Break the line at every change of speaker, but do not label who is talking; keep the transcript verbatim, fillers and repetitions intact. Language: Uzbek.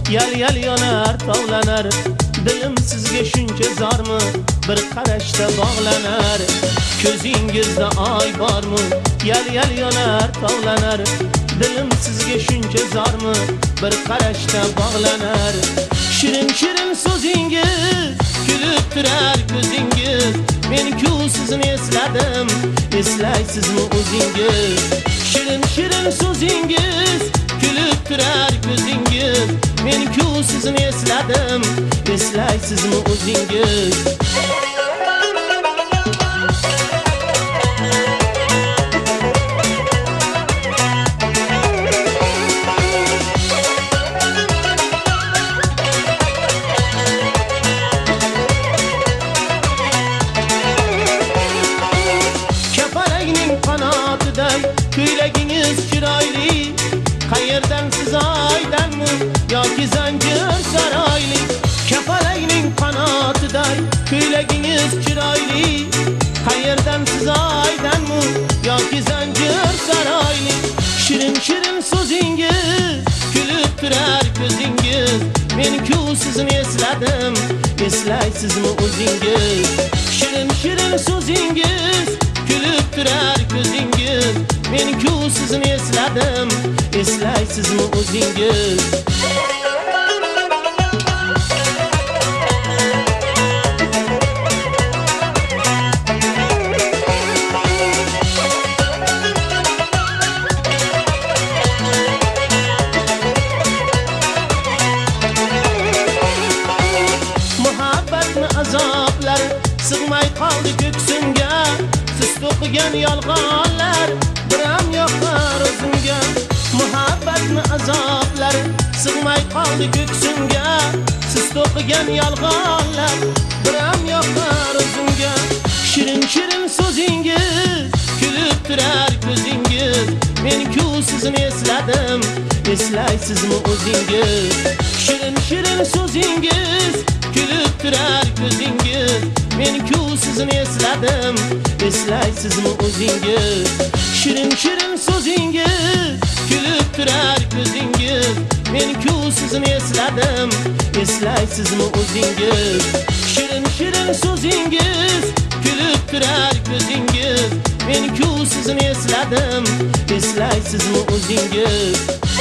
Yal yal yonar tovlanar, dilim sizga shuncha zormi, bir qarashda bog'lanar. Ko'zingizda oy bormi? Yal yal yonar tovlanar, dilim sizga shuncha zormi, bir qarashda bog'lanar. Shirin shirin so'zingiz, kulib turar ko'zingiz, men ku sizni esladim, eslaysizmi o'zingiz? Shirin shirin so'zingiz, kulib turar ko'zingiz, men ku sizni esladim, eslaysizmi o'zingiz? Kuylagingiz chiroyli, qayerdan siz oydanmi yoki zanjir saroyli? Kapalakning qanotiday kuylagingiz chiroyli, qayerdan siz oydanmi yoki zanjir saroyli? Shirin shirin so'zingiz, kulib turar ko'zingiz, men ku sizni esladim, eslaysizmi o'zingiz? Shirin shirin so'zingiz, kulib turar ko'zingiz, men ku sizni esladim, eslaysizmi o'zingiz? Muhabbatni azoblar sig'may qoldi ko'ksimga, siz to'qigan yolg'onlar biram yoqar o'zimga. Muhabbatni azoblar sig'may qoldi ko'ksimga, siz to'qigan yolg'onlar biram yoqar o'zimga. Shirin shirin so'zingiz, kulib turar ko'zingiz, men ku sizni esladim, eslaysizmi o'zingiz? Shirin shirin so'zingiz, kulib turar ko'zingiz, men ku sizni esladim, eslaysizmi o'zingiz? Shirin shirin so'zingiz, kulib turar ko'zingiz, men ku sizni esladim, eslaysizmi o'zingiz? Shirin shirin so'zingiz, kulib turar ko'zingiz, men ku sizni esladim, eslaysizmi o'zingiz?